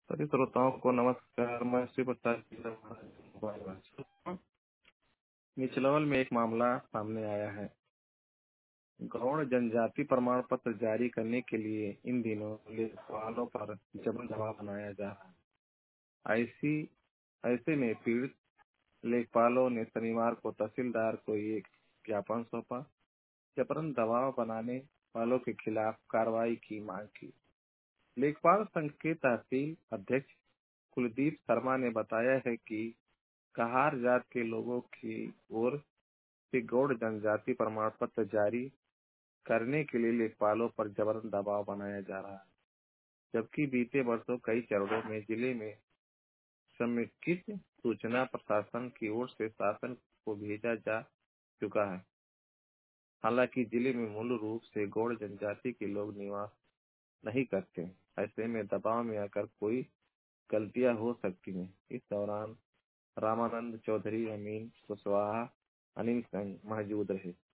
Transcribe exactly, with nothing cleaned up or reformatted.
सभी श्रोताओं को नमस्कार। मैं श्री प्रसाद जी महाराज। निचलवल में एक मामला सामने आया है। गौड़ जनजाति प्रमाण पत्र जारी करने के लिए इन दिनों लेखपालों पर जबरन दबाव बनाया जा रहा है। ऐसी ऐसे में पीड़ित लेखपालों ने शनिवार को तहसीलदार को एक ज्ञापन सौंपा। जबरन दबाव बनाने वालों के खिलाफ कार्रवाई की मांग की। लेखपाल संघ के तहसील अध्यक्ष कुलदीप शर्मा ने बताया है कि कहार जात के लोगों की ओर से गौड़ जनजाति प्रमाण पत्र जारी करने के लिए लेखपालों पर जबरन दबाव बनाया जा रहा है, जबकि बीते वर्षों कई चरणों में जिले में समेकित सूचना प्रशासन की ओर से शासन को भेजा जा चुका है। हालांकि जिले में मूल रूप से गौड़ जनजाति के लोग निवास नहीं करते। ऐसे में दबाव में आकर कोई गलतियां हो सकती हैं। इस दौरान रामानंद चौधरी, अमीन कुशवाहा, अनिल सिंह मौजूद रहे।